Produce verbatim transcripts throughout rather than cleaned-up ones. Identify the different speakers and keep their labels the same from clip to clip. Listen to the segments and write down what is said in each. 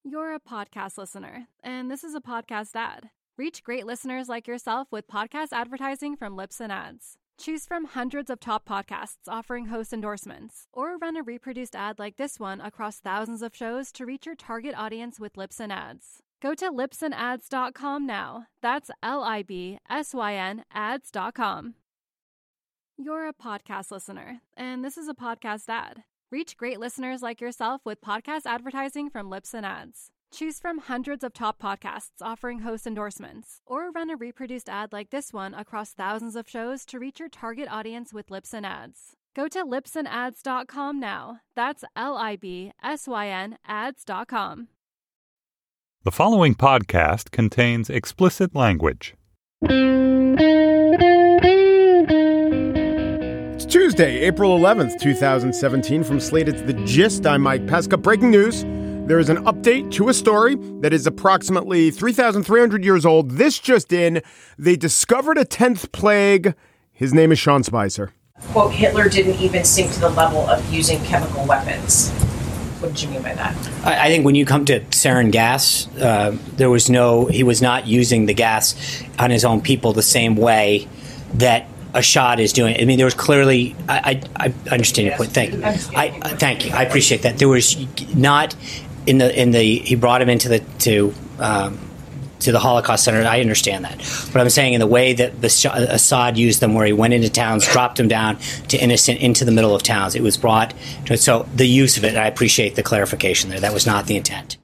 Speaker 1: You're a podcast listener, and this is a podcast ad. Reach great listeners like yourself with podcast advertising from Libsyn Ads. Choose from hundreds of top podcasts offering host endorsements, or run a reproduced ad like this one across thousands of shows to reach your target audience with Libsyn Ads. Go to libsyn ads dot com now. That's L I B S Y N ads dot com. You're a podcast listener, and this is a podcast ad. Reach great listeners like yourself with podcast advertising from Libsyn Ads. Choose from hundreds of top podcasts offering host endorsements, or run a reproduced ad like this one across thousands of shows to reach your target audience with Libsyn Ads. Go to libsyn ads dot com now. That's L I B S Y N ads dot com.
Speaker 2: The following podcast contains explicit language.
Speaker 3: It's Tuesday, April eleventh, twenty seventeen. From Slate, it's The Gist. I'm Mike Pesca. Breaking news. There is an update to a story that is approximately three thousand three hundred years old. This just in, they discovered a tenth plague. His name is Sean Spicer.
Speaker 4: Quote, Hitler didn't even sink to the level of using chemical weapons. What did you mean by that?
Speaker 5: I, I think when you come to sarin gas, uh, there was no, he was not using the gas on his own people the same way that Assad is doing. I mean, there was clearly, I, I, I understand your point. Thank you. I, I, thank you. I appreciate that. There was not in the, in the, he brought him into the, to, um, to the Holocaust Center. I understand that. But I'm saying in the way that Assad used them, where he went into towns, dropped them down to innocent, into the middle of towns, it was brought to, so the use of it, I appreciate the clarification there. That was not the intent.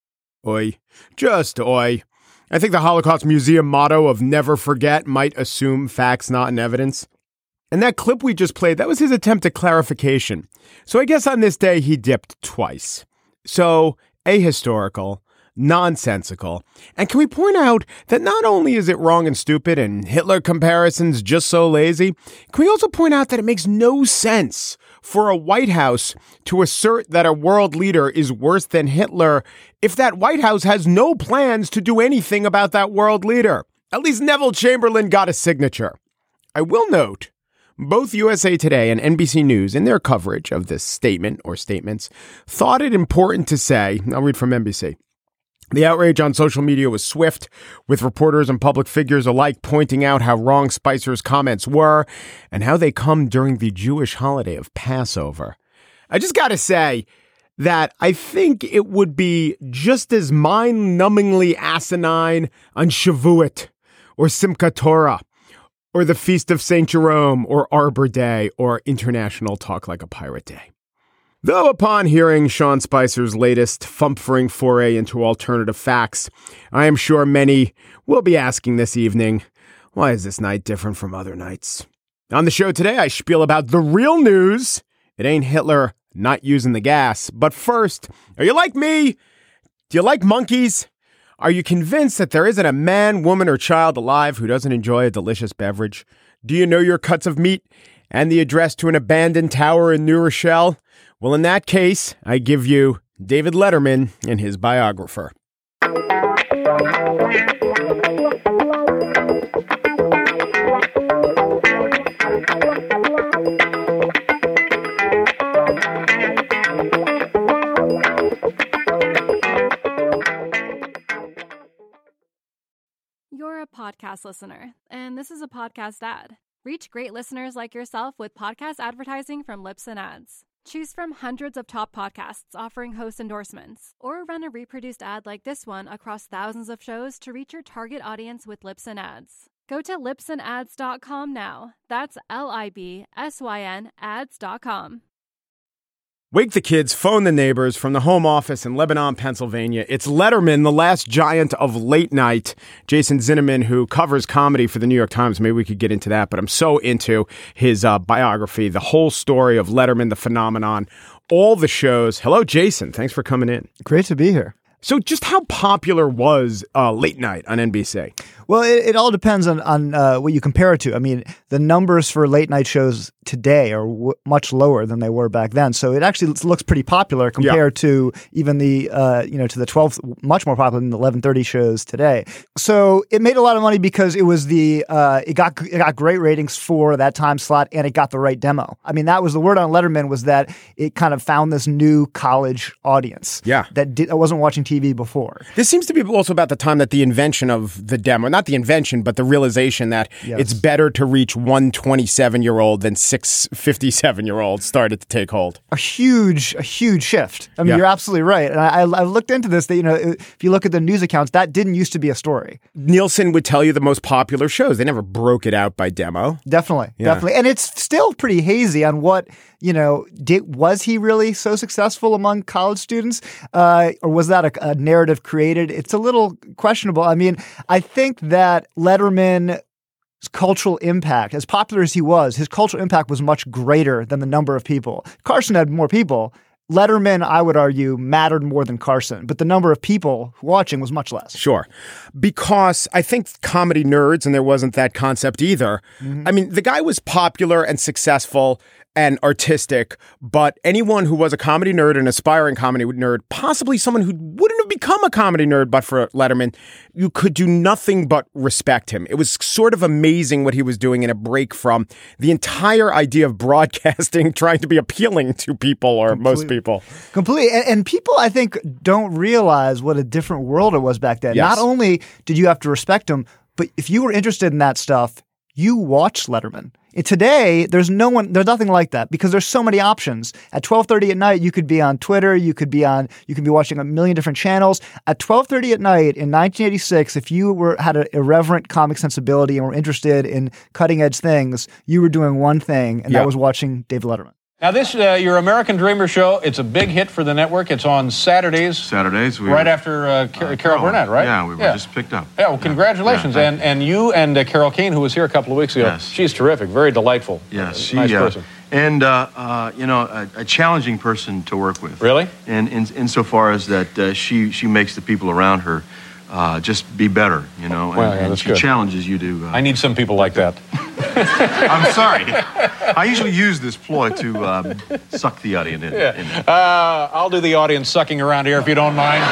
Speaker 3: Oi. Just oi. I think the Holocaust Museum motto of never forget might assume facts, not in evidence. And that clip we just played, that was his attempt at clarification. So I guess on this day, he dipped twice. So ahistorical, nonsensical. And can we point out that not only is it wrong and stupid and Hitler comparisons just so lazy, can we also point out that it makes no sense for a White House to assert that a world leader is worse than Hitler if that White House has no plans to do anything about that world leader? At least Neville Chamberlain got a signature. I will note, both U S A Today and N B C News, in their coverage of this statement or statements, thought it important to say, I'll read from N B C, the outrage on social media was swift, with reporters and public figures alike pointing out how wrong Spicer's comments were and how they come during the Jewish holiday of Passover. I just got to say that I think it would be just as mind-numbingly asinine on Shavuot or Simchat Torah or the Feast of Saint Jerome or Arbor Day or International Talk Like a Pirate Day. Though upon hearing Sean Spicer's latest fumphering foray into alternative facts, I am sure many will be asking this evening, why is this night different from other nights? On the show today, I spiel about the real news. It ain't Hitler not using the gas. But first, are you like me? Do you like monkeys? Are you convinced that there isn't a man, woman, or child alive who doesn't enjoy a delicious beverage? Do you know your cuts of meat and the address to an abandoned tower in New Rochelle? Well, in that case, I give you David Letterman and his biographer.
Speaker 1: You're a podcast listener, and this is a podcast ad. Reach great listeners like yourself with podcast advertising from Libsyn Ads. Choose from hundreds of top podcasts offering host endorsements, or run a reproduced ad like this one across thousands of shows to reach your target audience with Libsyn Ads. Go to libsyn ads dot com now. That's L I B S Y N ads dot com.
Speaker 3: Wake the kids, phone the neighbors from the home office in Lebanon, Pennsylvania. It's Letterman, the last giant of late night. Jason Zinnemann, who covers comedy for the New York Times. Maybe we could get into that, but I'm so into his uh, biography, the whole story of Letterman, the phenomenon, all the shows. Hello, Jason. Thanks for coming in.
Speaker 6: Great to be here.
Speaker 3: So just how popular was uh, late night on N B C?
Speaker 6: Well, it, it all depends on, on uh, what you compare it to. I mean, the numbers for late night shows today are w- much lower than they were back then. So it actually looks pretty popular compared yeah. to even the, uh, you know, to the twelve, much more popular than the eleven thirty shows today. So it made a lot of money because it was the, uh, it got it got great ratings for that time slot and it got the right demo. I mean, that was the word on Letterman was that it kind of found this new college audience
Speaker 3: yeah.
Speaker 6: that did, wasn't watching T V before.
Speaker 3: This seems to be also about the time that the invention of the demo, not the invention, but the realization that
Speaker 6: yes.
Speaker 3: it's better to reach one twenty-seven-year-old than six fifty-seven-year-olds started to take hold.
Speaker 6: A huge, a huge shift. I mean, yeah. you're absolutely right. And I, I looked into this. That, you know, if you look at the news accounts, that didn't used to be a story.
Speaker 3: Nielsen would tell you the most popular shows. They never broke it out by demo.
Speaker 6: Definitely,
Speaker 3: yeah.
Speaker 6: definitely. And it's still pretty hazy on what, you know, did, was he really so successful among college students? Uh, or was that a, a narrative created? It's a little questionable. I mean, I think that Letterman's cultural impact, as popular as he was, his cultural impact was much greater than the number of people. Carson had more people. Letterman, I would argue, mattered more than Carson, but the number of people watching was much less.
Speaker 3: Sure. Because I think comedy nerds, and there wasn't that concept either. Mm-hmm. I mean, the guy was popular and successful and artistic, but anyone who was a comedy nerd, an aspiring comedy nerd, possibly someone who wouldn't have become a comedy nerd but for Letterman, you could do nothing but respect him. It was sort of amazing what he was doing in a break from the entire idea of broadcasting, trying to be appealing to people or Completely. most people.
Speaker 6: Completely. And, and people, I think, don't realize what a different world it was back then.
Speaker 3: Yes.
Speaker 6: Not only did you have to respect him, but if you were interested in that stuff, you watched Letterman. Today, there's no one, there's nothing like that because there's so many options. At twelve thirty at night, you could be on Twitter, you could be on, you could be watching a million different channels. At twelve thirty at night in nineteen eighty-six, if you were had an irreverent comic sensibility and were interested in cutting edge things, you were doing one thing, and
Speaker 3: yeah.
Speaker 6: that was watching David Letterman.
Speaker 7: Now, this, uh, your American Dreamer show, it's a big hit for the network. It's on Saturdays.
Speaker 8: Saturdays. We
Speaker 7: right
Speaker 8: were,
Speaker 7: after uh, Car-
Speaker 8: uh,
Speaker 7: Carol
Speaker 8: oh,
Speaker 7: Burnett, right?
Speaker 8: Yeah, we were yeah. just picked up.
Speaker 7: Yeah, well, congratulations.
Speaker 8: Yeah,
Speaker 7: and and you and uh, Carol Kane, who was here a couple of weeks ago,
Speaker 8: yes.
Speaker 7: she's terrific, very delightful.
Speaker 8: Yes,
Speaker 7: uh,
Speaker 8: she,
Speaker 7: nice
Speaker 8: uh,
Speaker 7: person.
Speaker 8: And, uh, uh, you know, a, a challenging person to work with.
Speaker 7: Really?
Speaker 8: And in, insofar as that uh, she, she makes the people around her uh, just be better, you know, and,
Speaker 7: well, yeah,
Speaker 8: and
Speaker 7: that's
Speaker 8: she
Speaker 7: good.
Speaker 8: challenges you to... Uh,
Speaker 7: I need some people like that.
Speaker 8: I'm sorry. I usually use this ploy to um, suck the audience in.
Speaker 7: Yeah.
Speaker 8: in.
Speaker 7: Uh, I'll do the audience sucking around here if you don't mind.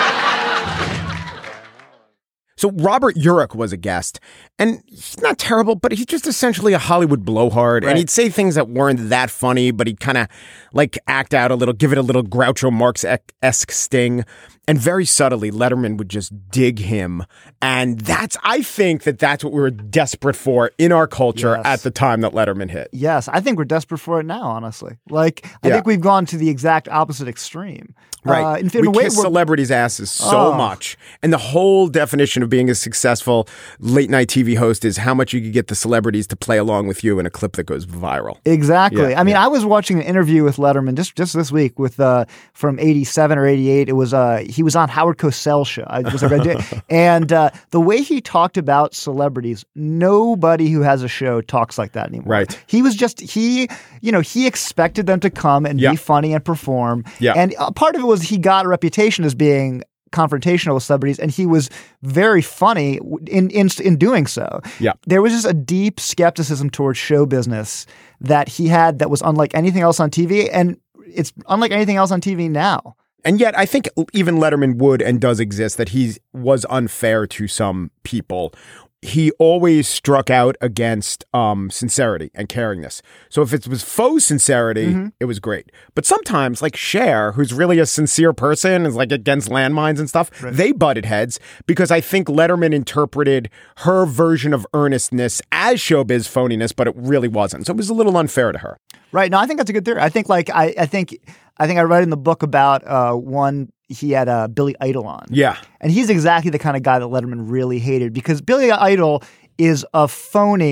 Speaker 3: So Robert Urich was a guest, and he's not terrible, but he's just essentially a Hollywood blowhard. Right. And he'd say things that weren't that funny, but he'd kind of like act out a little, give it a little Groucho Marx-esque sting. And very subtly, Letterman would just dig him. And that's, I think that that's what we were desperate for in our culture yes. at the time that Letterman hit.
Speaker 6: Yes, I think we're desperate for it now, honestly. Like, I
Speaker 3: yeah.
Speaker 6: think we've gone to the exact opposite extreme.
Speaker 3: Right.
Speaker 6: Uh, in, in
Speaker 3: we
Speaker 6: a way,
Speaker 3: kiss celebrities' asses so
Speaker 6: oh.
Speaker 3: much. And the whole definition of being a successful late-night T V host is how much you could get the celebrities to play along with you in a clip that goes viral.
Speaker 6: Exactly.
Speaker 3: Yeah,
Speaker 6: I mean,
Speaker 3: yeah.
Speaker 6: I was watching an interview with Letterman just, just this week with uh, from eighty-seven or eighty-eight. It was uh, he was on Howard Cosell's show. I was like, and uh, the way he talked about celebrities, nobody who has a show talks like that anymore.
Speaker 3: Right.
Speaker 6: He was just, he, you know, he expected them to come and
Speaker 3: yeah.
Speaker 6: be funny and perform.
Speaker 3: Yeah.
Speaker 6: And uh, part of it was he got a reputation as being confrontational with celebrities, and he was very funny in in in doing so.
Speaker 3: Yeah.
Speaker 6: There was just a deep skepticism towards show business that he had that was unlike anything else on T V, and it's unlike anything else on T V now.
Speaker 3: And yet, I think even Letterman would and does exist that he was unfair to some people. He always struck out against um, sincerity and caringness. So if it was faux sincerity, mm-hmm. it was great. But sometimes, like Cher, who's really a sincere person, is like against landmines and stuff, right. they butted heads because I think Letterman interpreted her version of earnestness as showbiz phoniness, but it really wasn't. So it was a little unfair to her.
Speaker 6: Right. No, I think that's a good theory. I think like I, I think I think I read in the book about uh, one he had uh, Billy Idol on.
Speaker 3: Yeah.
Speaker 6: And he's exactly the kind of guy that Letterman really hated because Billy Idol is a phony,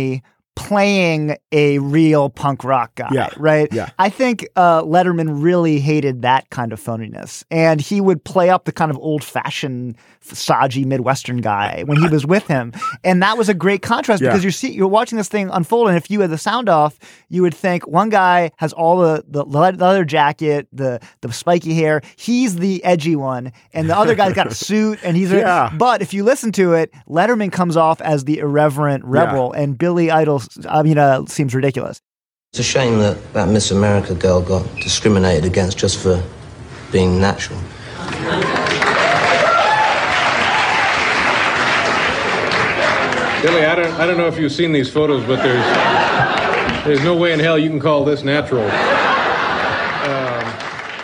Speaker 6: playing a real punk rock guy,
Speaker 3: Yeah.
Speaker 6: right?
Speaker 3: Yeah.
Speaker 6: I think uh, Letterman really hated that kind of phoniness. And he would play up the kind of old-fashioned, stodgy Midwestern guy when he was with him. And that was a great contrast
Speaker 3: Yeah.
Speaker 6: because you're, see, you're watching this thing unfold, and if you had the sound off, you would think one guy has all the, the leather jacket, the, the spiky hair, he's the edgy one, and the other guy's got a suit, and he's...
Speaker 3: Yeah.
Speaker 6: But if you listen to it, Letterman comes off as the irreverent rebel, and Billy Idol, I mean, uh, seems ridiculous.
Speaker 9: It's a shame that that Miss America girl got discriminated against just for being natural.
Speaker 7: Billy, I don't, I don't know if you've seen these photos, but there's, there's no way in hell you can call this natural. Um,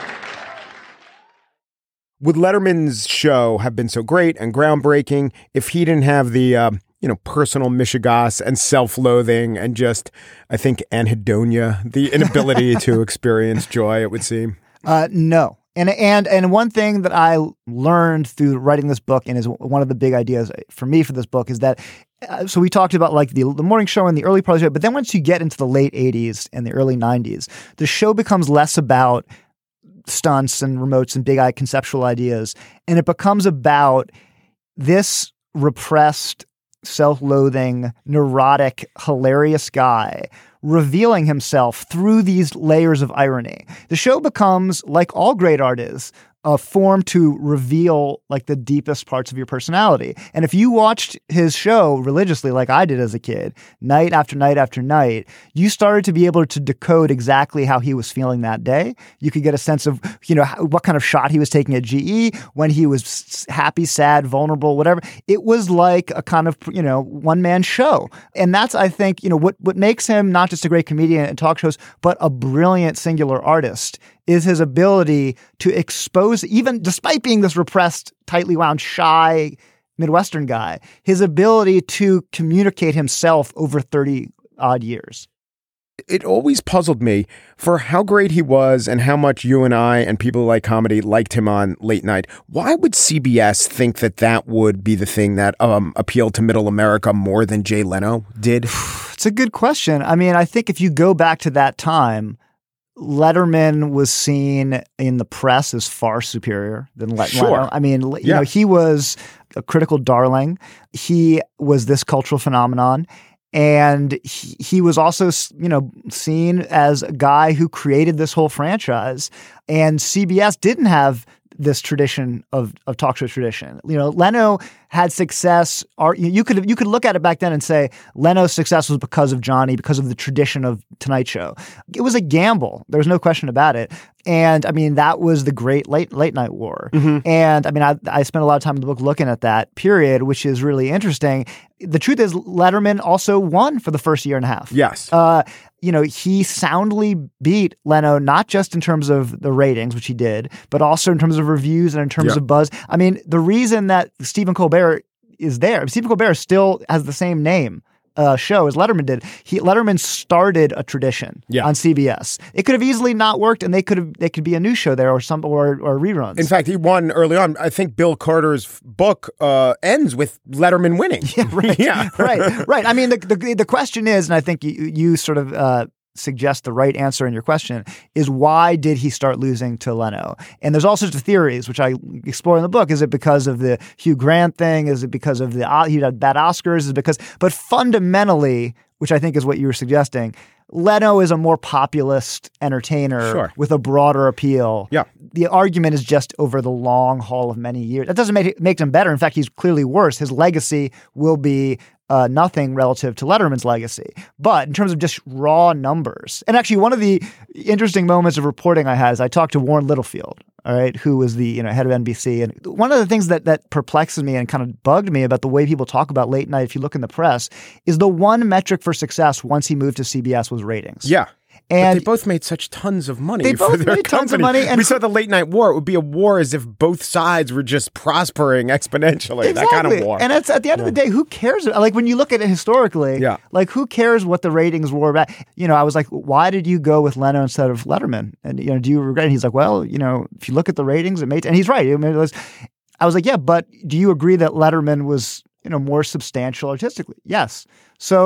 Speaker 3: Would Letterman's show have been so great and groundbreaking if he didn't have the, um, you know, personal mishigas and self-loathing and just, I think, anhedonia, the inability to experience joy, it would seem?
Speaker 6: Uh, no. And and and one thing that I learned through writing this book, and is one of the big ideas for me for this book, is that uh, so we talked about like the the morning show and the early part of the show, but then once you get into the late eighties and the early nineties, the show becomes less about stunts and remotes and big eye conceptual ideas, and it becomes about this repressed, self-loathing, neurotic, hilarious guy revealing himself through these layers of irony. The show becomes, like all great art is, a form to reveal like the deepest parts of your personality. And if you watched his show religiously, like I did as a kid, night after night after night, you started to be able to decode exactly how he was feeling that day. You could get a sense of, you know, what kind of shot he was taking at G E, when he was happy, sad, vulnerable, whatever. It was like a kind of, you know, one-man show. And that's, I think, you know, what, what makes him not just a great comedian and talk shows, but a brilliant singular artist, is his ability to expose, even despite being this repressed, tightly wound, shy Midwestern guy, his ability to communicate himself over thirty odd years.
Speaker 3: It always puzzled me for how great he was and how much you and I and people who like comedy liked him on late night. Why would C B S think that that would be the thing that um, appealed to middle America more than Jay Leno did?
Speaker 6: It's a good question. I mean, I think if you go back to that time, Letterman was seen in the press as far superior than Le-
Speaker 3: Sure.
Speaker 6: Leno. I mean, you
Speaker 3: Yeah.
Speaker 6: know, he was a critical darling. He was this cultural phenomenon. And he, he was also, you know, seen as a guy who created this whole franchise. And C B S didn't have this tradition of, of talk show tradition. You know, Leno had success. Or you could you could look at it back then and say Leno's success was because of Johnny, because of the tradition of Tonight Show. It was a gamble. There was no question about it. And I mean, that was the great late late night war. Mm-hmm. And I mean, I, I spent a lot of time in the book looking at that period, which is really interesting. The truth is, Letterman also won for the first year and a half.
Speaker 3: Yes.
Speaker 6: Uh, you know, he soundly beat Leno, not just in terms of the ratings, which he did, but also in terms of reviews and in terms
Speaker 3: Yeah.
Speaker 6: of buzz. I mean, the reason that Stephen Colbert is there, Stephen Colbert still has the same name uh, show as Letterman did. He Letterman started a tradition
Speaker 3: Yeah.
Speaker 6: on C B S. It could have easily not worked, and they could have they could be a new show there or some or or reruns.
Speaker 3: In fact, he won early on. I think Bill Carter's book uh, ends with Letterman winning.
Speaker 6: Yeah, right.
Speaker 3: yeah.
Speaker 6: right, right. I mean, the, the the question is, and I think you, you sort of uh, suggest the right answer in your question, is why did he start losing to Leno? And there's all sorts of theories, which I explore in the book. Is it because of the Hugh Grant thing? Is it because of the he had bad Oscars? Is it because, but fundamentally, which I think is what you were suggesting, Leno is a more populist entertainer
Speaker 3: Sure.
Speaker 6: with a broader appeal.
Speaker 3: Yeah.
Speaker 6: The argument is just over the long haul of many years. That doesn't make it, make him better. In fact, he's clearly worse. His legacy will be uh, nothing relative to Letterman's legacy. But in terms of just raw numbers, and actually one of the interesting moments of reporting I had is I talked to Warren Littlefield, all right, who was the you know head of N B C. And one of the things that that perplexes me and kind of bugged me about the way people talk about late night, if you look in the press, is the one metric for success once he moved to C B S was ratings.
Speaker 3: Yeah.
Speaker 6: And
Speaker 3: but they both made such tons of money
Speaker 6: They
Speaker 3: for
Speaker 6: both
Speaker 3: their
Speaker 6: made tons of
Speaker 3: company.
Speaker 6: money, and-
Speaker 3: we saw the late night war. It would be a war as if both sides were just prospering exponentially.
Speaker 6: Exactly.
Speaker 3: That kind of war.
Speaker 6: And it's at the end of the day, who cares? Like when you look at it historically,
Speaker 3: Yeah.
Speaker 6: like who cares what the ratings were about? You know, I was like, why did you go with Leno instead of Letterman? And you know, do you regret? And he's like, well, you know, if you look at the ratings, it made. And he's right. I, mean, it was, I was like, yeah, but do you agree that Letterman was you know more substantial artistically? Yes. So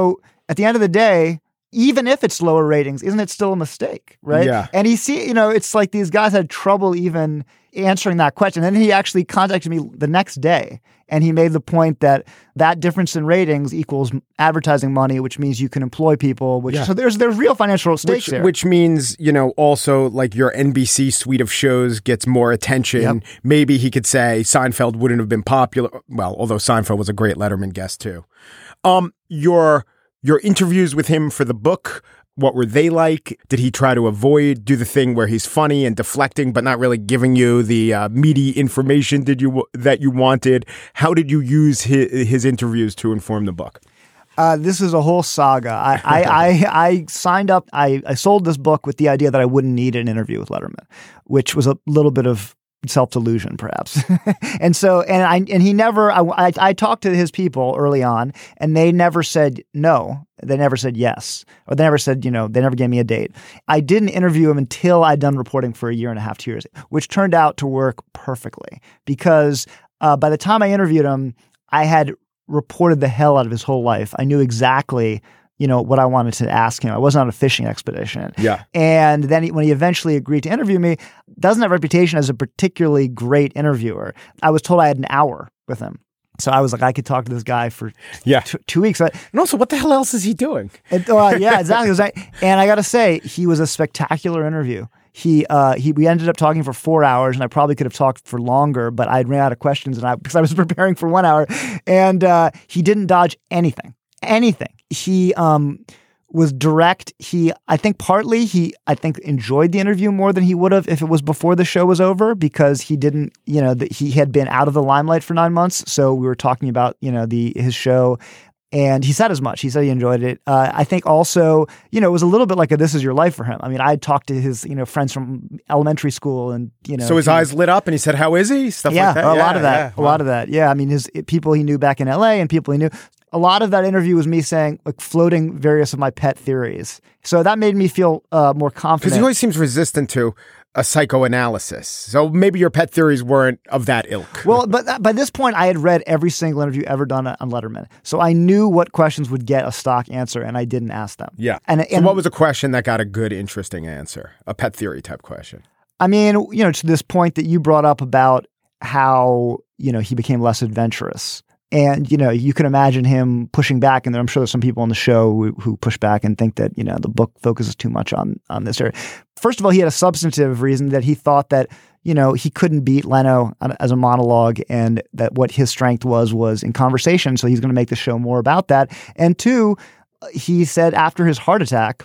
Speaker 6: at the end of the day, even if it's lower ratings, isn't it still a mistake, right?
Speaker 3: Yeah.
Speaker 6: And he see, you know, it's like these guys had trouble even answering that question. And then he actually contacted me the next day, and he made the point that that difference in ratings equals advertising money, which means you can employ people. Which
Speaker 3: Yeah.
Speaker 6: so there's there's real financial stakes
Speaker 3: Which,
Speaker 6: here.
Speaker 3: which means, you know, also like your N B C suite of shows gets more attention.
Speaker 6: Yep.
Speaker 3: Maybe he could say Seinfeld wouldn't have been popular. Well, although Seinfeld was a great Letterman guest too. Um, your your interviews with him for the book, what were they like? Did he try to avoid, do the thing where he's funny and deflecting, but not really giving you the uh, meaty information did you that you wanted? How did you use his, his interviews to inform the book?
Speaker 6: Uh, this is a whole saga. I, I, I, I signed up, I, I sold this book with the idea that I wouldn't need an interview with Letterman, which was a little bit of self-delusion perhaps. and so, and I, and he never, I, I, I talked to his people early on, and they never said no. They never said yes, or they never said, you know, they never gave me a date. I didn't interview him until I'd done reporting for a year and a half, two years, which turned out to work perfectly because uh, by the time I interviewed him, I had reported the hell out of his whole life. I knew exactly, you know, what I wanted to ask him. I wasn't on a fishing expedition.
Speaker 3: Yeah.
Speaker 6: And then he, when he eventually agreed to interview me, doesn't have a reputation as a particularly great interviewer. I was told I had an hour with him. So I was like, I could talk to this guy for
Speaker 3: yeah.
Speaker 6: t- two weeks.
Speaker 3: And also, what the hell else is he doing?
Speaker 6: And, uh, yeah, exactly. It was like, and I got to say, he was a spectacular interview. He, uh, he, we ended up talking for four hours, and I probably could have talked for longer, but I ran out of questions, and I because I was preparing for one hour, and uh, he didn't dodge anything, anything. He um, was direct. He, I think, partly he, I think, enjoyed the interview more than he would have if it was before the show was over, because he didn't, you know, the, he had been out of the limelight for nine months. So we were talking about, you know, the his show. And he said as much. He said he enjoyed it. Uh, I think also, you know, it was a little bit like a "this is your life" for him. I mean, I talked to his, you know, friends from elementary school, and you know,
Speaker 3: so his
Speaker 6: he,
Speaker 3: eyes lit up, and he said, "How is he?" Stuff
Speaker 6: yeah,
Speaker 3: like that.
Speaker 6: a
Speaker 3: Yeah,
Speaker 6: lot of that,
Speaker 3: yeah.
Speaker 6: a
Speaker 3: Wow.
Speaker 6: lot of that. Yeah, I mean, his people he knew back in L A and people he knew. A lot of that interview was me saying, like, floating various of my pet theories. So that made me feel uh, more confident.
Speaker 3: Because he always seems resistant to a psychoanalysis. So maybe your pet theories weren't of that ilk.
Speaker 6: Well, but th- by this point, I had read every single interview ever done on Letterman. So I knew what questions would get a stock answer, and I didn't ask them.
Speaker 3: Yeah.
Speaker 6: And,
Speaker 3: so
Speaker 6: and
Speaker 3: what was a question that got a good, interesting answer? A pet theory type question.
Speaker 6: I mean, you know, to this point that you brought up about how, you know, he became less adventurous. And, you know, you can imagine him pushing back. And I'm sure there's some people on the show who, who push back and think that, you know, the book focuses too much on, on this area. First of all, he had a substantive reason that he thought that, you know, he couldn't beat Leno as a monologue, and that what his strength was, was in conversation. So he's going to make the show more about that. And two, he said after his heart attack,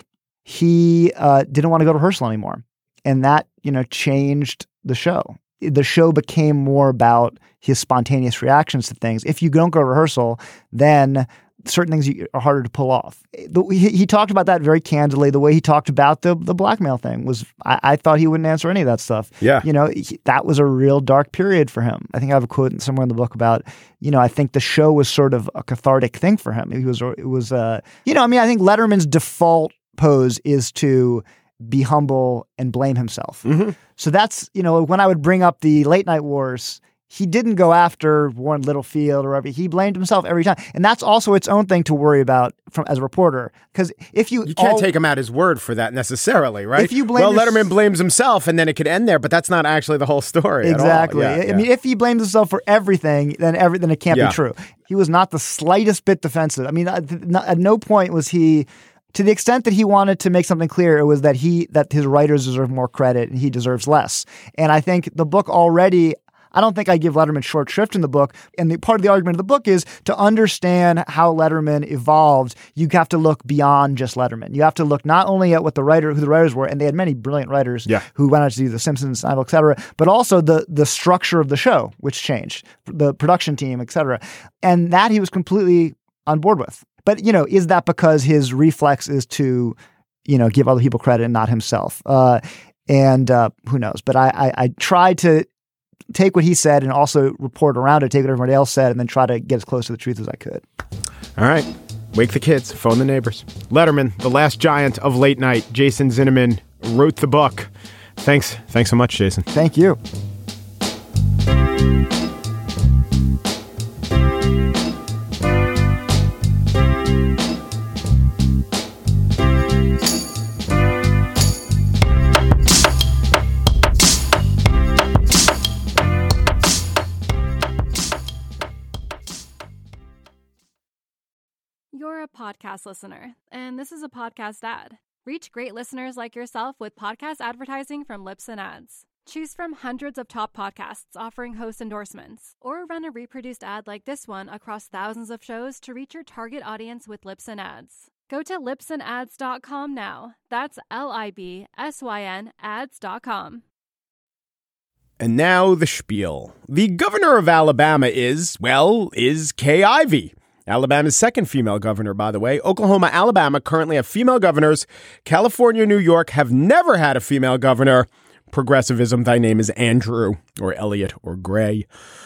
Speaker 6: he uh, didn't want to go to rehearsal anymore. And that, you know, changed the show. The show became more about his spontaneous reactions to things. If you don't go to rehearsal, then certain things are harder to pull off. The, he, he talked about that very candidly. The way he talked about the the blackmail thing was, I, I thought he wouldn't answer any of that stuff.
Speaker 3: Yeah.
Speaker 6: You know, he, that was a real dark period for him. I think I have a quote somewhere in the book about, you know, I think the show was sort of a cathartic thing for him. It was, it was, uh, you know, I mean, I think Letterman's default pose is to be humble and blame himself.
Speaker 3: Mm-hmm.
Speaker 6: So that's, you know, when I would bring up the late night wars, he didn't go after Warren Littlefield or whatever. He blamed himself every time. And that's also its own thing to worry about from as a reporter. Because if you...
Speaker 3: You can't
Speaker 6: all,
Speaker 3: take him at his word for that necessarily, right?
Speaker 6: If you blame
Speaker 3: well,
Speaker 6: your,
Speaker 3: Letterman blames himself, and then it could end there, but that's not actually the whole story
Speaker 6: Exactly.
Speaker 3: at all. Yeah,
Speaker 6: I
Speaker 3: yeah.
Speaker 6: mean, if he blames himself for everything, then every, then it can't
Speaker 3: Yeah.
Speaker 6: be true. He was not the slightest bit defensive. I mean, at, at no point was he... To the extent that he wanted to make something clear, it was that he that his writers deserve more credit and he deserves less. And I think the book already, I don't think I give Letterman short shrift in the book. And the part of the argument of the book is to understand how Letterman evolved, you have to look beyond just Letterman. You have to look not only at what the writer, who the writers were, and they had many brilliant writers
Speaker 3: yeah.
Speaker 6: who went on to do The Simpsons, Seinfeld, et cetera, but also the the structure of the show, which changed, the production team, et cetera. And that he was completely on board with. But, you know, is that because his reflex is to, you know, give other people credit and not himself? Uh, and uh, who knows? But I, I, I tried to take what he said and also report around it, take what everybody else said, and then try to get as close to the truth as I could.
Speaker 3: All right. Wake the kids. Phone the neighbors. Letterman, the last giant of late night. Jason Zinnemann wrote the book. Thanks. Thanks so much, Jason.
Speaker 6: Thank you.
Speaker 1: You're a podcast listener, and this is a podcast ad. Reach great listeners like yourself with podcast advertising from Libsyn Ads. Choose from hundreds of top podcasts offering host endorsements, or run a reproduced ad like this one across thousands of shows to reach your target audience with Libsyn Ads. Go to libsyn ads dot com now. That's L I B S Y N ads dot com.
Speaker 3: And now the spiel. The governor of Alabama is, well, is Kay Ivey. Alabama's second female governor, by the way. Oklahoma, Alabama currently have female governors. California, New York have never had a female governor. Progressivism, thy name is Andrew, or Elliot, or Gray.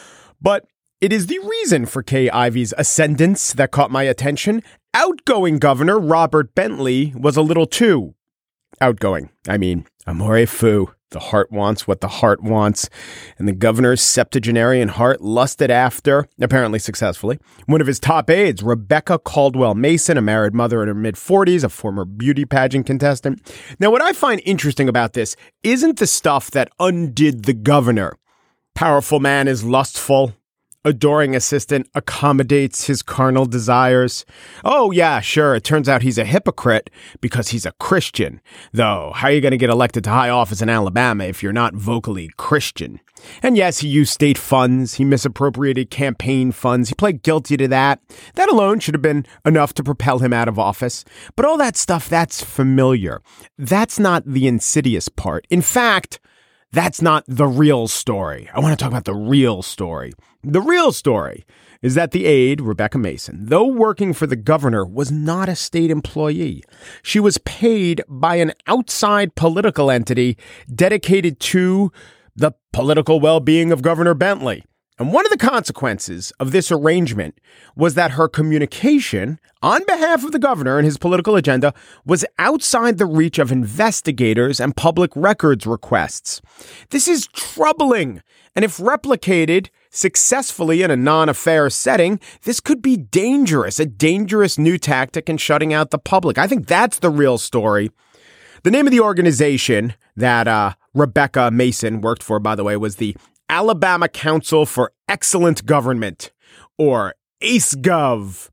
Speaker 3: But it is the reason for Kay Ivey's ascendance that caught my attention. Outgoing governor Robert Bentley was a little too outgoing. I mean, amore fou. The heart wants what the heart wants. And the governor's septuagenarian heart lusted after, apparently successfully, one of his top aides, Rebecca Caldwell Mason, a married mother in her mid-forties, a former beauty pageant contestant. Now, what I find interesting about this isn't the stuff that undid the governor. Powerful man is lustful. Adoring assistant accommodates his carnal desires. Oh, yeah, sure. It turns out he's a hypocrite because he's a Christian. Though, how are you going to get elected to high office in Alabama if you're not vocally Christian? And yes, he used state funds. He misappropriated campaign funds. He pled guilty to that. That alone should have been enough to propel him out of office. But all that stuff, that's familiar. That's not the insidious part. In fact, that's not the real story. I want to talk about the real story. The real story is that the aide, Rebecca Mason, though working for the governor, was not a state employee. She was paid by an outside political entity dedicated to the political well-being of Governor Bentley. And one of the consequences of this arrangement was that her communication on behalf of the governor and his political agenda was outside the reach of investigators and public records requests. This is troubling. And if replicated successfully in a non-affair setting, this could be dangerous, a dangerous new tactic in shutting out the public. I think that's the real story. The name of the organization that uh, Rebecca Mason worked for, by the way, was the Alabama Council for Excellent Government, or ACEGov.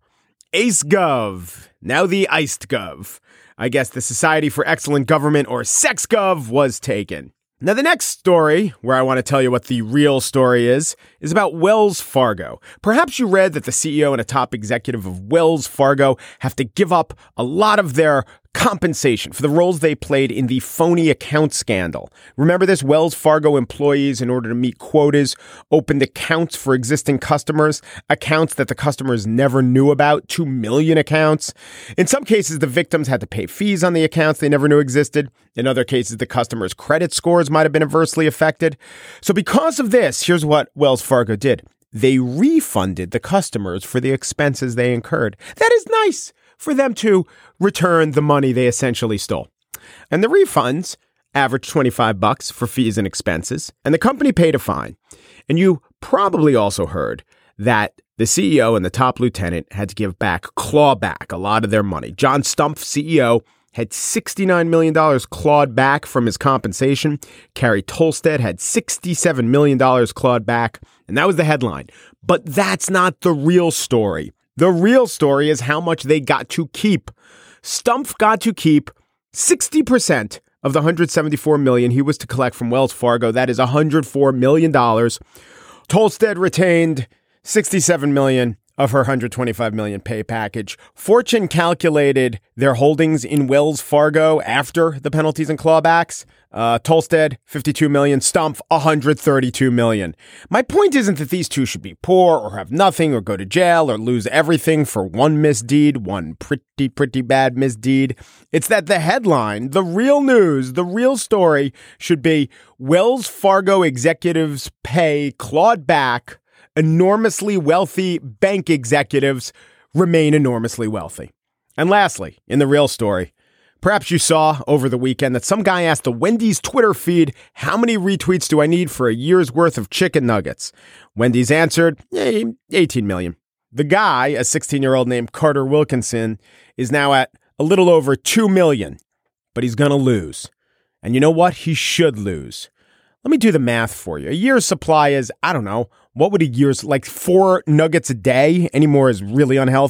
Speaker 3: ACEGov, now the ICEGov. I guess the Society for Excellent Government, or SexGov, was taken. Now, the next story, where I want to tell you what the real story is, is about Wells Fargo. Perhaps you read that the C E O and a top executive of Wells Fargo have to give up a lot of their compensation for the roles they played in the phony account scandal. Remember this? Wells Fargo employees, in order to meet quotas, opened accounts for existing customers, accounts that the customers never knew about, two million accounts. In some cases, the victims had to pay fees on the accounts they never knew existed. In other cases, the customers' credit scores might have been adversely affected. So because of this, here's what Wells Fargo did. They refunded the customers for the expenses they incurred. That is nice for them to return the money they essentially stole. And the refunds averaged twenty-five bucks for fees and expenses, and the company paid a fine. And you probably also heard that the C E O and the top lieutenant had to give back, claw back a lot of their money. John Stumpf, C E O, had sixty-nine million dollars clawed back from his compensation. Carrie Tolstead had sixty-seven million dollars clawed back, and that was the headline. But that's not the real story. The real story is how much they got to keep. Stumpf got to keep sixty percent of the one hundred seventy-four million dollars he was to collect from Wells Fargo. That is one hundred four million dollars. Tolstead retained sixty-seven million dollars of her one hundred twenty-five million dollars pay package. Fortune calculated their holdings in Wells Fargo after the penalties and clawbacks. Uh, Tolstead, fifty-two million dollars. Stumpf, one hundred thirty-two million dollars. My point isn't that these two should be poor or have nothing or go to jail or lose everything for one misdeed, one pretty, pretty bad misdeed. It's that the headline, the real news, the real story should be Wells Fargo executives pay clawed back. Enormously wealthy bank executives remain enormously wealthy. And lastly, in the real story, perhaps you saw over the weekend that some guy asked the Wendy's Twitter feed, how many retweets do I need for a year's worth of chicken nuggets? Wendy's answered, eh, eighteen million. The guy, a sixteen-year-old named Carter Wilkinson, is now at a little over two million, but he's going to lose. And you know what? He should lose. Let me do the math for you. A year's supply is, I don't know, what would a year's, like four nuggets a day anymore is really unhealthy?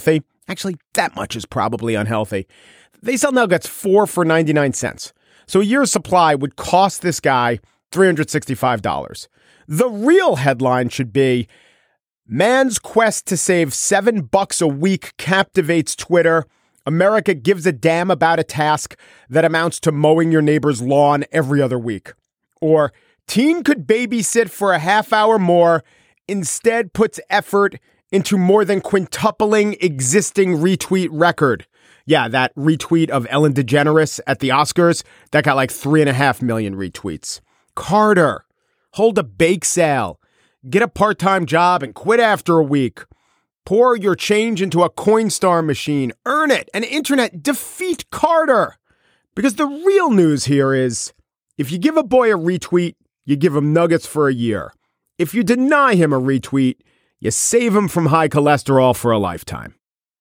Speaker 3: Actually, that much is probably unhealthy. They sell nuggets four for ninety-nine cents. So a year's supply would cost this guy three hundred sixty-five dollars. The real headline should be, man's quest to save seven bucks a week captivates Twitter. America gives a damn about a task that amounts to mowing your neighbor's lawn every other week. Or, teen could babysit for a half hour more, instead puts effort into more than quintupling existing retweet record. Yeah, that retweet of Ellen DeGeneres at the Oscars, that got like three and a half million retweets. Carter, hold a bake sale. Get a part-time job and quit after a week. Pour your change into a Coinstar machine. Earn it. And internet, defeat Carter. Because the real news here is, if you give a boy a retweet, you give him nuggets for a year. If you deny him a retweet, you save him from high cholesterol for a lifetime.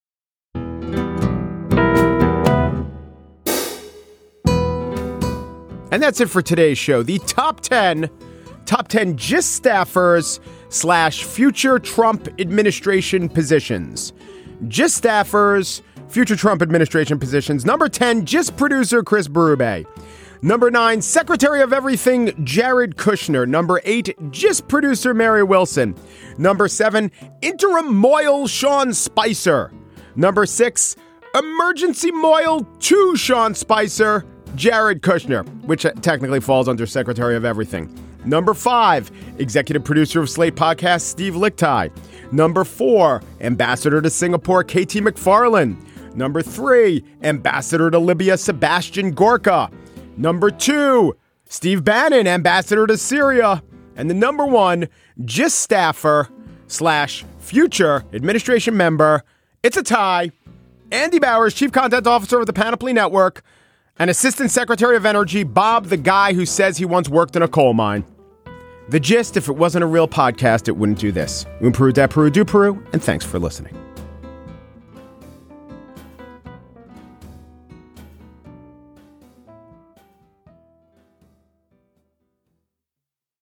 Speaker 3: And that's it for today's show. The top ten, top ten GIST staffers slash future Trump administration positions. GIST staffers, future Trump administration positions. Number ten, GIST producer Chris Berube. Number nine, Secretary of Everything Jared Kushner. Number eight, GIST producer Mary Wilson. Number seven, Interim Moil Sean Spicer. Number six, Emergency Moil to Sean Spicer, Jared Kushner, which technically falls under Secretary of Everything. Number five, executive producer of Slate Podcast, Steve Lickteig. Number four, ambassador to Singapore, K T McFarlane. Number three, ambassador to Libya, Sebastian Gorka. Number two, Steve Bannon, ambassador to Syria. And the number one, GIST staffer slash future administration member, it's a tie, Andy Bowers, chief content officer of the Panoply Network, and Assistant Secretary of Energy, Bob, the guy who says he once worked in a coal mine. The Gist, if it wasn't a real podcast, it wouldn't do this. Un Peru, de Peru, du Peru, and thanks for listening.